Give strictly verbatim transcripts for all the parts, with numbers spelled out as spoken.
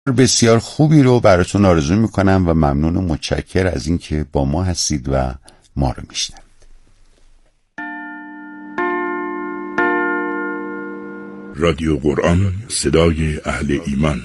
بسیار خوبی رو براتون آرزو میکنم و ممنون و متشکر از اینکه با ما هستید و ما رو میشنوید. رادیو قرآن، صدای اهل ایمان.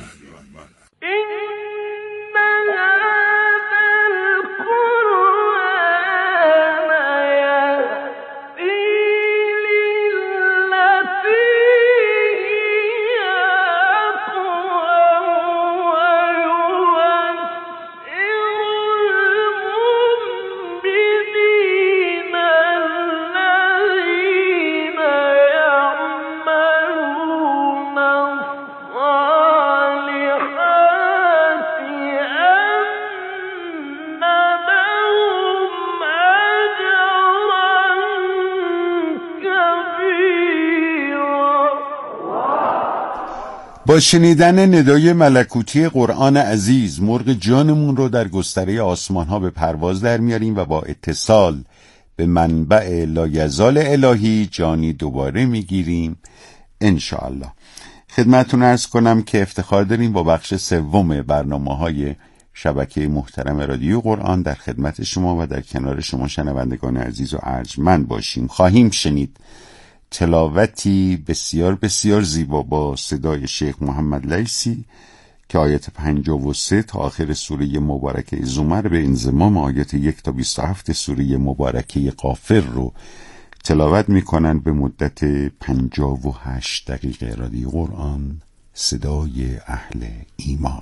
با شنیدن ندای ملکوتی قرآن عزیز مرغ جانمون رو در گستره آسمان ها به پرواز در میاریم و با اتصال به منبع لایزال الهی جانی دوباره میگیریم انشاءالله. خدمتتون عرض کنم که افتخار داریم با بخش سوم برنامه های شبکه محترم رادیو قرآن در خدمت شما و در کنار شما شنوندگان عزیز و ارجمند باشیم. خواهیم شنید تلاوتی بسیار بسیار زیبا با صدای شیخ محمد لیثی که آیت پنجاه و سه تا آخر سوره مبارکه زمر به انضمام آیت یک تا بیست و هفت سوره مبارکه غافر رو تلاوت میکنن به مدت پنجاه و هشت دقیقه. رادیو قرآن، صدای اهل ایمان.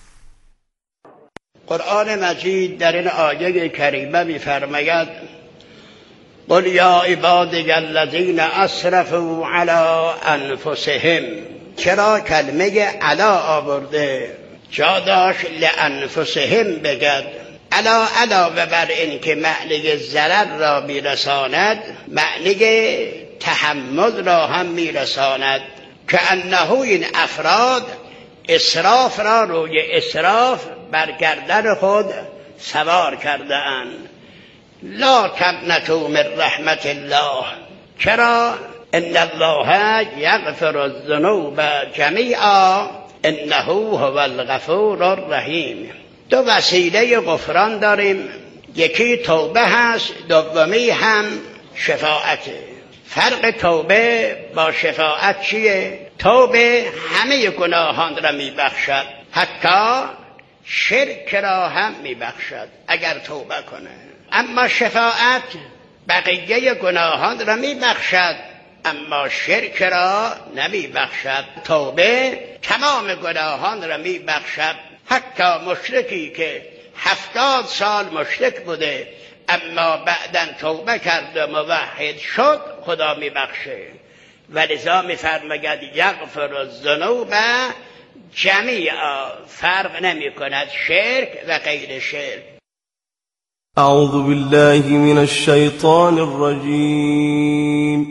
قرآن مجید در این آیه کریمه می‌فرماید: قل یا عبادی الذین اسرفوا علی انفسهم. چرا کلمه علا آورده؟ جا داشت لانفسهم بگد. علا علاوه بر این که معنی ضرر را میرساند، معنی تحمل را هم میرساند، که انه این افراد اسراف را روی اسراف بر گردن خود سوار کرده اند. لا تقنطوا من رحمت الله. چرا؟ ان الله یغفر الذنوب جمیعا انه هو الغفور الرحیم. دو وسیله غفران داریم، یکی توبه هست، دومی هم شفاعته. فرق توبه با شفاعت چیه؟ توبه همه گناهان را میبخشد، حتی شرک را هم میبخشد اگر توبه کنه. اما شفاعت بقیه گناهان را میبخشد اما شرک را نمیبخشد. توبه تمام گناهان را میبخشد، حتی مشرکی که هفتاد سال مشرک بوده اما بعداً توبه کرد و موحد شد خدا میبخشه. ولذا میفرماید یغفر الذنوب جمیعا، فرق نمی کند شرک و غیر شرک. اعوذ بالله من الشیطان الرجیم.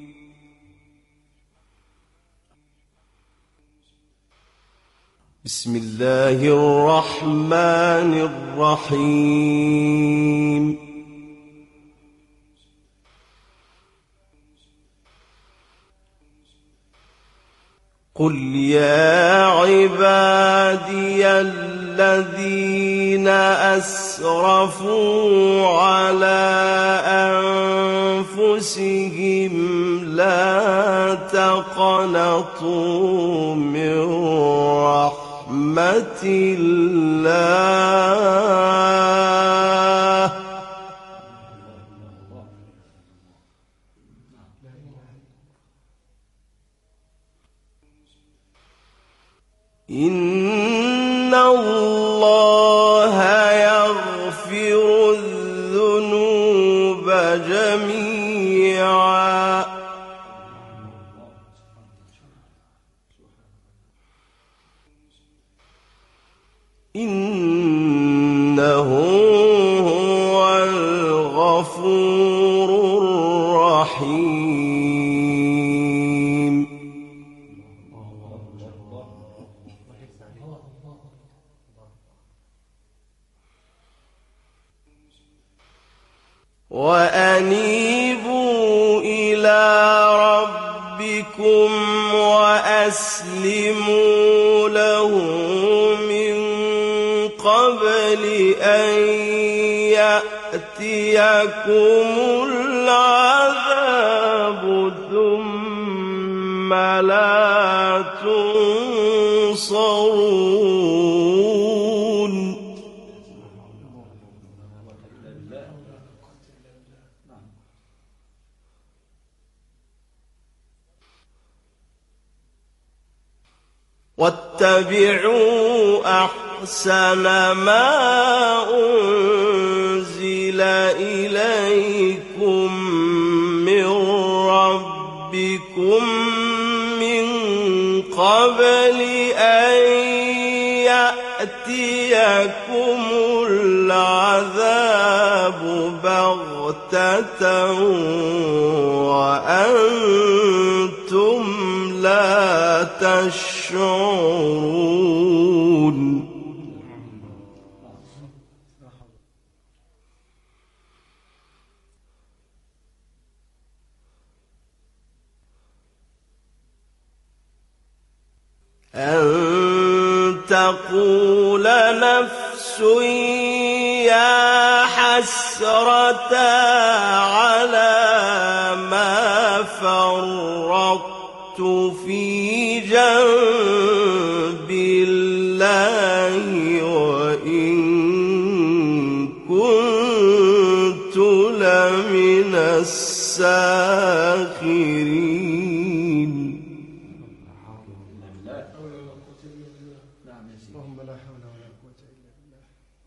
بسم الله الرحمن الرحیم. قل يا عبادي الذين أسرفوا على أنفسهم لا تقنطوا من رحمة الله إن الله يغفر الذنوب جميعا إنه هو الغفور الرحيم. وأنيبوا إلى ربكم وأسلموا له قبل أن يأتيكم العذاب ثم لا تنصرون واتبعوا أحسن ما أنزل إليكم من ربكم من قبل أن يأتيكم العذاب بغتة وأنتم لا تشعرون أن تقول نفس يا حسرة على ما فرطت في جنب الله وإن كنت لمن الساخرين. اللهم لا حول ولا قوة إلا بالله.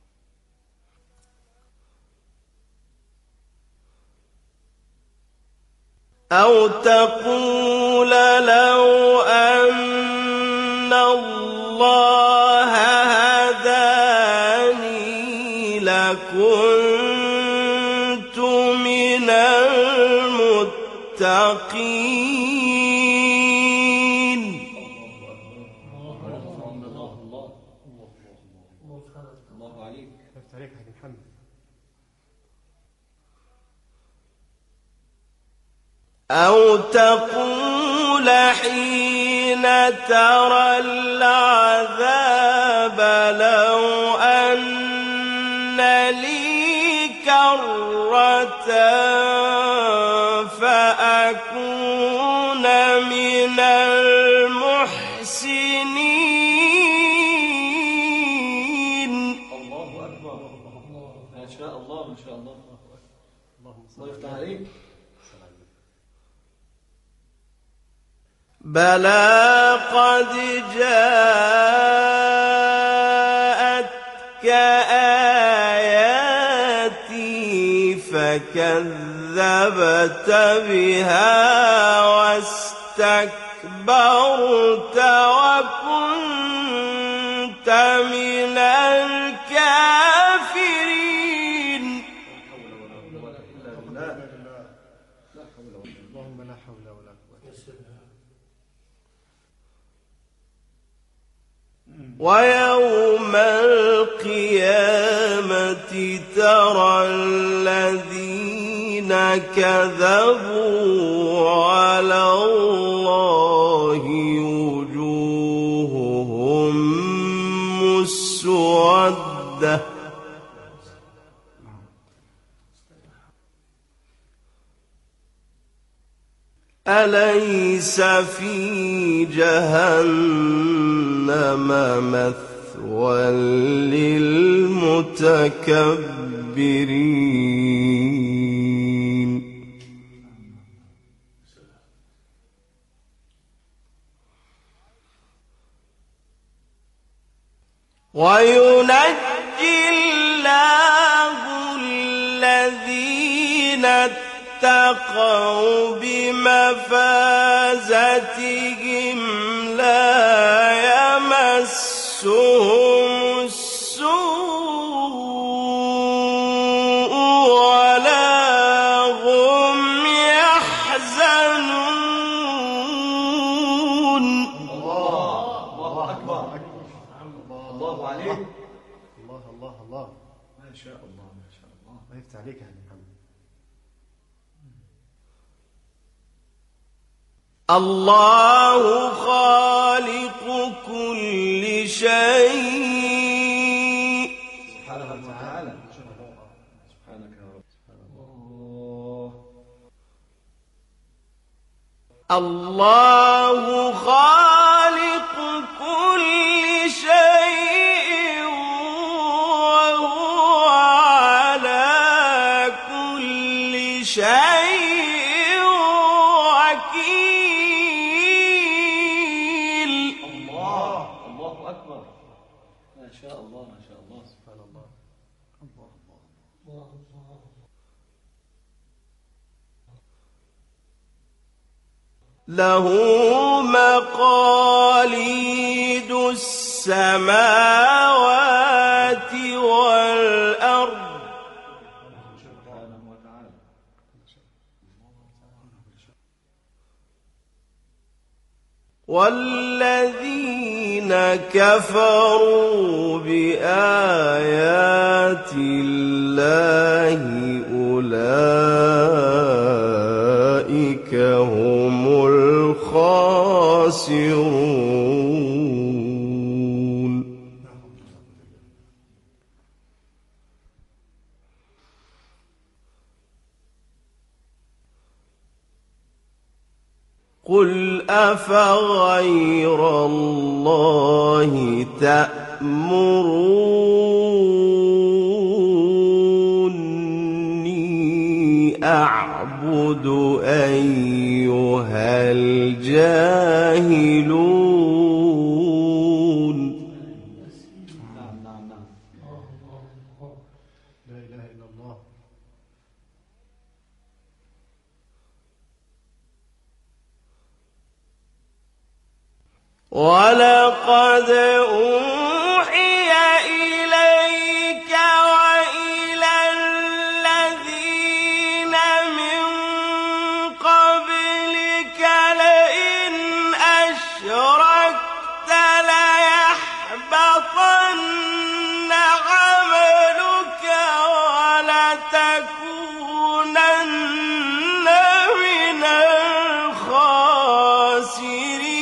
أو تقول لو أن الله هداني لكنت من المتقين. الله عليك. عليك حاج محمد. أو تقول حين ترى العذاب لو أن لي كرة فأكون من المحسنين. الله أكبر. ما شاء الله ما شاء الله. الله يفتح عليك. بلى قد جاءتك آياتي فكذبت بها واستكبرت وكنت من الكافرين. اللهم لا حول ولا قوة. ويوم القيامة ترى الذين كذبوا على الله وجوههم مسودة أليس في جهنم مثوى للمتكبرين. وينجي الله الذين اتقوا بمفازتهم لا يمسهم السوء ولا هم يحزنون. الله أكبر. الله عليك. الله الله الله. ما شاء الله ما شاء الله. الله يفتح عليك يا حاج محمد. الله خالق كل شيء الله خالق كل شيء وهو على كل شيء وكيل. الله الله أكبر. ما شاء الله ما شاء الله سبحان الله. الله الله الله. له مقاليد السماوات والأرض والذين كفروا بآيات الله أولئك هم الخاسرون. قل أفغير الله تأمروني أعبد أيها الجاهلون. نعم نعم نعم. لا إله إلا الله. ولقد أوحي إليك وإلى الذين من قبلك لئن أشركت ليحبطن عملك ولتكونن من الخاسرين.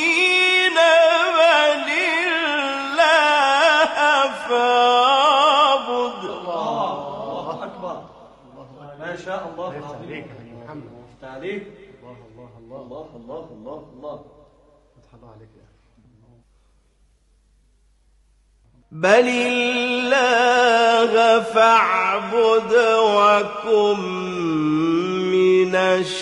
ما شاء الله عليك محمد. فتح عليك. الله الله الله الله الله الله الله. فتح الله عليك يا أخي. بل الله فاعبد وكن من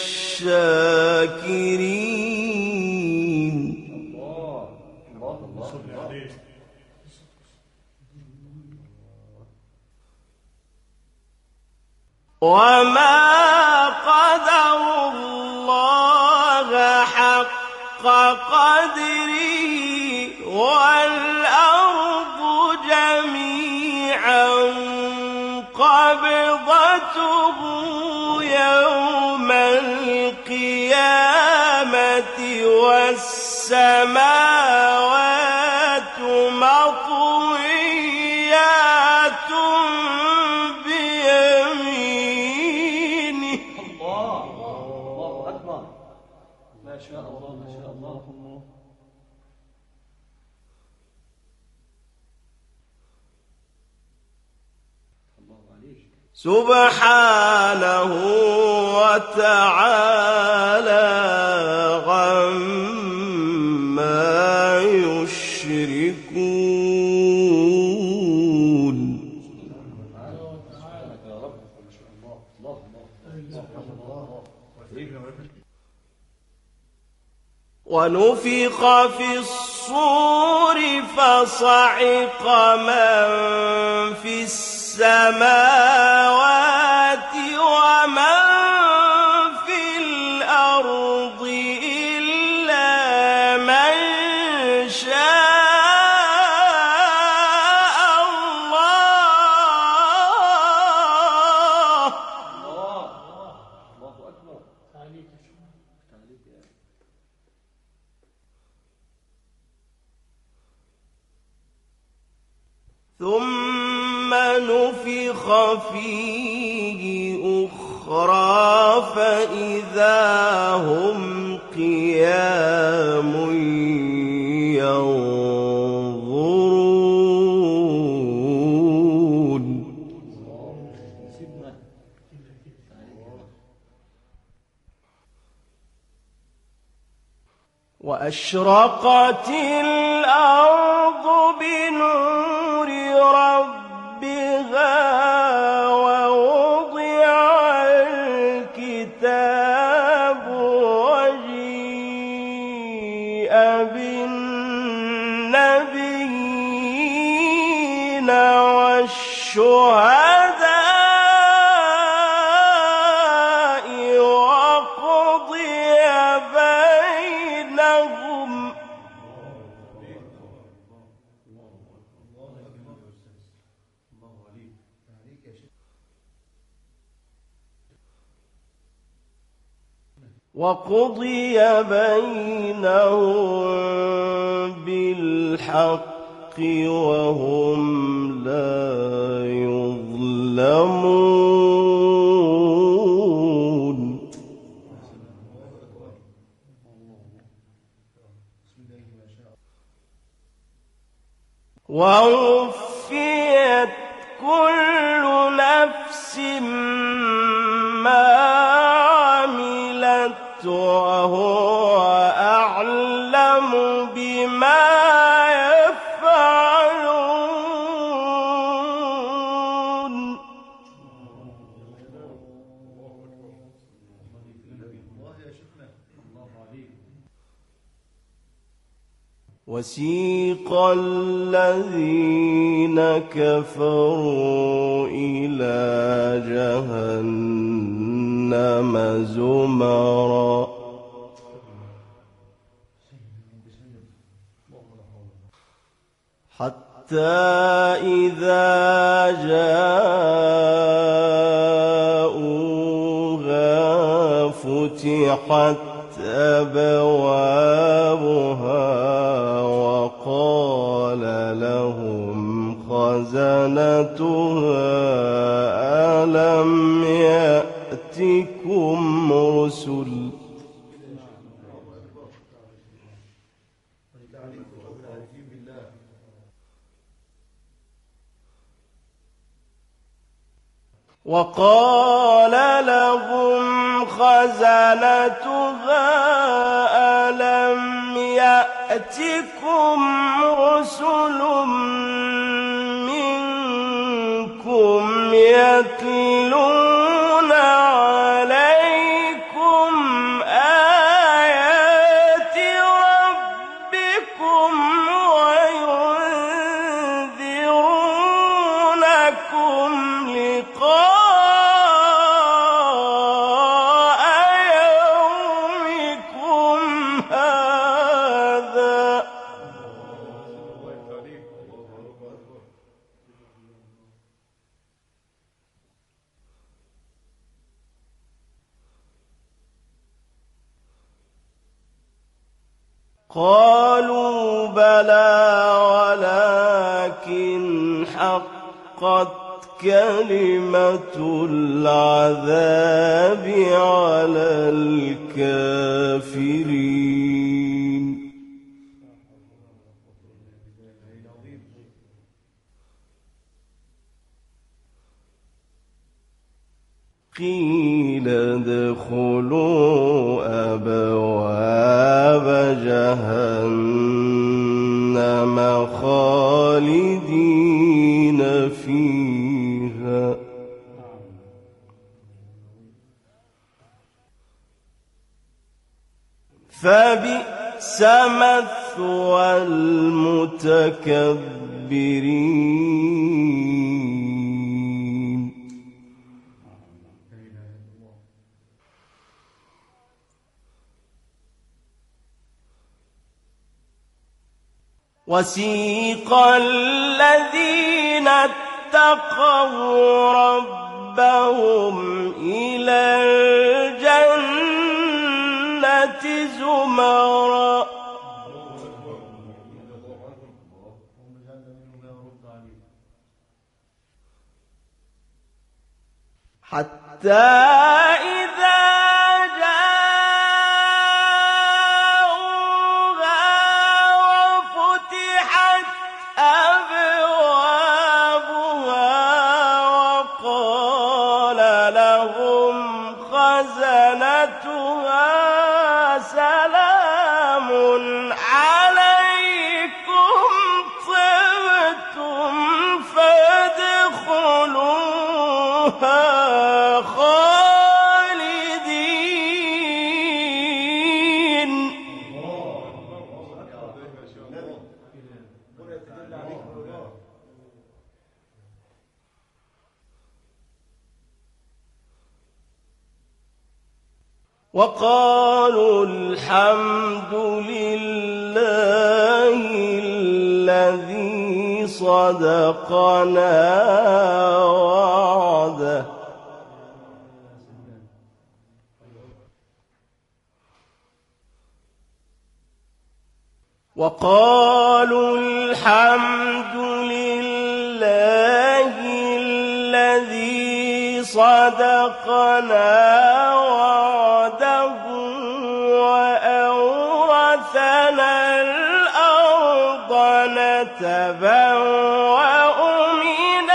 الشاكرين. الله الله الله عليك. وما قدروا الله حق قدره والأرض جميعا قبضته يوم القيامة والسماوات مطويات بيمينه. الله الله أكبر. ما شاء الله ما شاء الله. سبحانه وتعالى عما يشركون. ونفخ في الصور فصعق من في السماوات ومن في الأرض إلا من شاء الله. الله الله أكبر. تعليق تعليق يا أخي. ثم نفخ فيه أخرى فإذا هم قيام ينظرون. أشرقت الأرض بنور ربها ووضع الكتاب وجيء بالنبيين والشهداء وقضي بينهم وقضي بينهم بالحق وهم لا يظلمون. ووفيت كل نفس ما عملت وهو أعلم بما يفعلون. وسيق الذين كفروا إلى جهنم زمرا حتى إذا جاءوها فتحت أبوابها وقال لهم خزنتها ألم يأتكم رسل وقال لهم خزنتها ألم يأتكم رسل منكم يتلون عليكم آيات ربكم وينذرونكم لقاء يومكم هذا قالوا بلى ولكن حقت كلمة العذاب على الكافرين. قيل ادخلوا أبواب جهنم خالدين فيها فبئس مثوى المتكبرين. وسيق الذين اتقوا ربهم إلى الجنة زمرا حتى إذا خزنتها سلام خالدين. وقالوا الحمد لله الذي صدقنا وعده وقالوا الحمد لله الذي صدقنا وعده وأورثنا الأرض نتبوأ من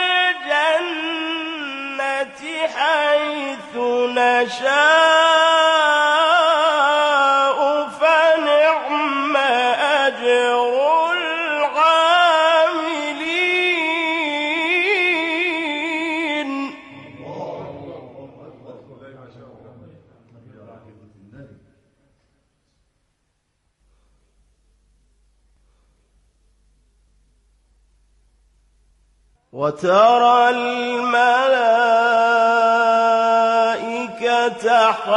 الجنة حيث نشاء فنعم أجر العاملين. وترى الملائكة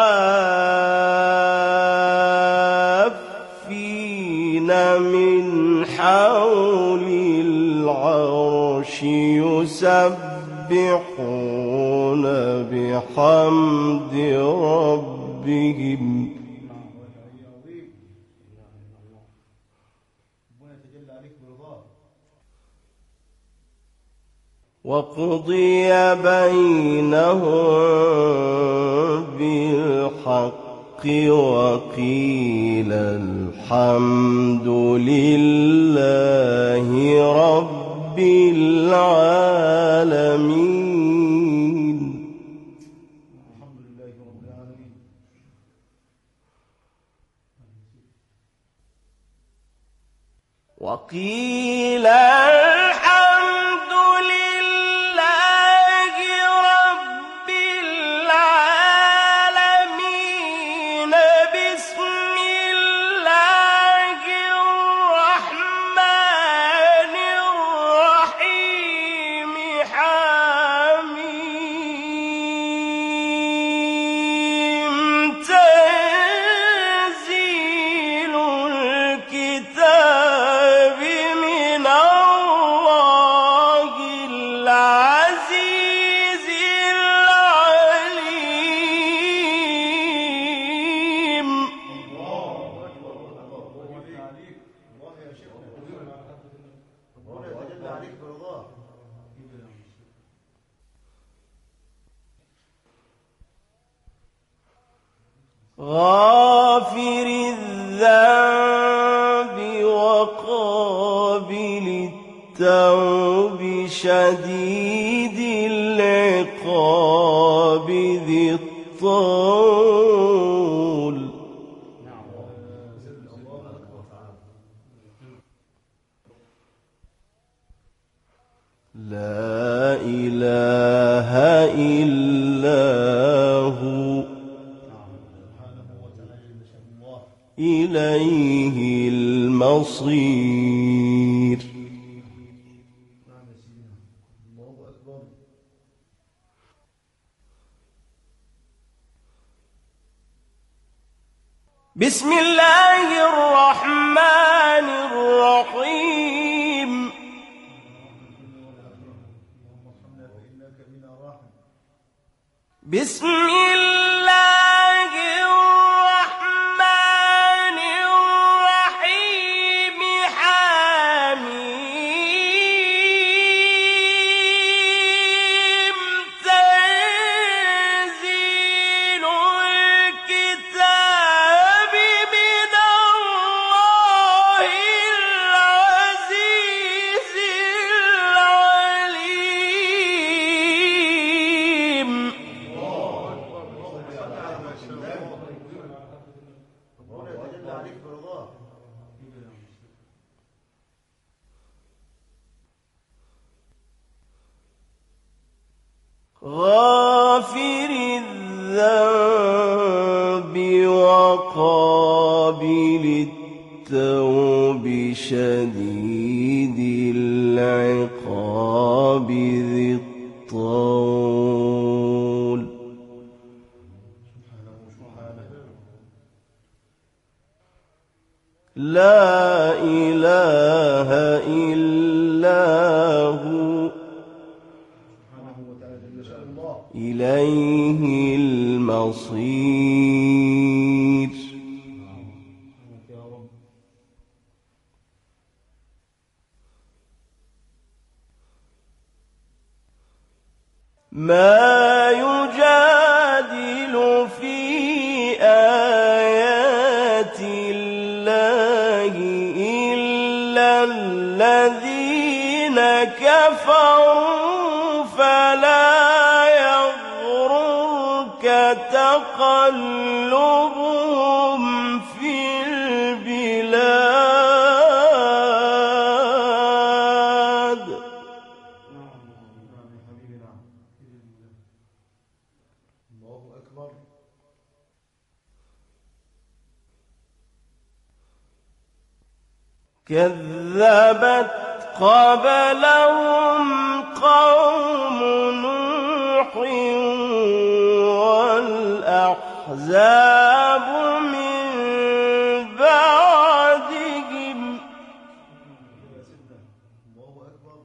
حافين من حول العرش يسبحون بحمد ربهم وقضي بينهم بالحق وقيل الحمد لله رب العالمين. وقيل الحمد لله رب العالمين. بسم الله الرحمن الرحيم. حميم. تنزيل الكتاب من الله العزيز العليم. غافر الذنب وقابل التوب شديد العقاب ذي الطول. لا إله إلا هو إليه المصير. بسم الله الرحمن الرحيم. بسم الله الرحمن الرحيم. حميم. تنزيل الكتاب من الله العزيز العليم. غافر الذنب وقابل التوب شديد العقاب ذي الطول لا إله إلا هو إليه المصير ما يجادل في آيات الله إلا الذين كفروا فلا يغررك تقلبهم في البلاد الله أكبر. كذبت قبلهم قوم نوح والأحزاب من بعدهم الله أكبر.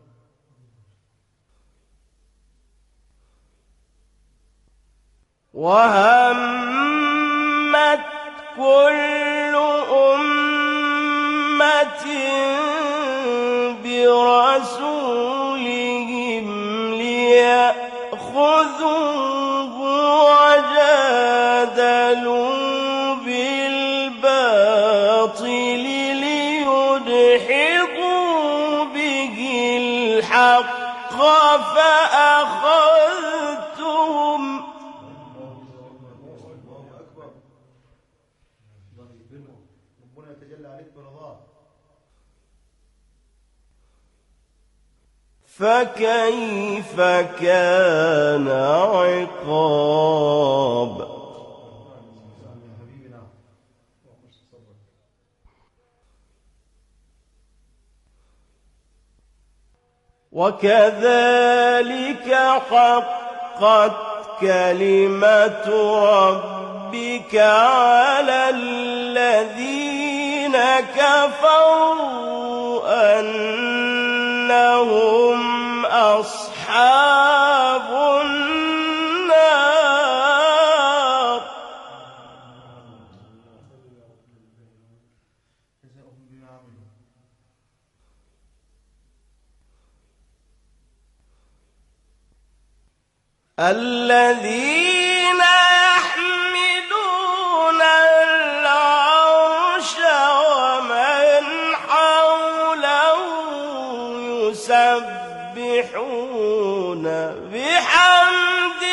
وهمت كل أمة برسولهم ليأخذوه وجادلوا بالباطل ليدحضوا به الحق فأخذتهم الله أكبر. الله يكرمه. ربنا يتجلى عليك برضاه. فكيف كان عقاب وكذلك حقت كلمة ربك على الذين كفروا أنهم أصحاب النار الذين يحملون العرش ومن حوله يسبحون بحمد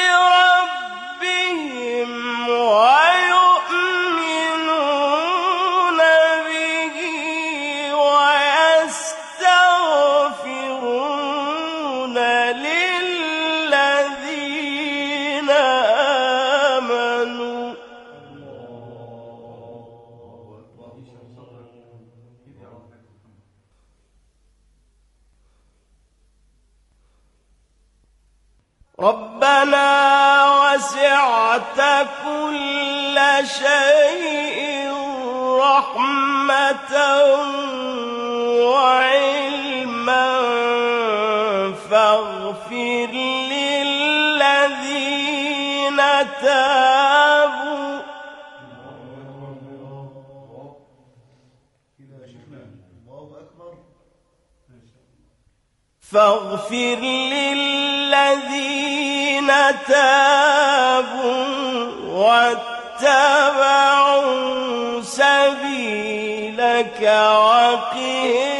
ربهم ويؤمنون به ويستغفرون للذين آمنوا ربنا وسعت كل شيء رحمة وعلما فاغفر للذين تابوا فاغفر للذين تابوا واتبعوا سبيلك وقهم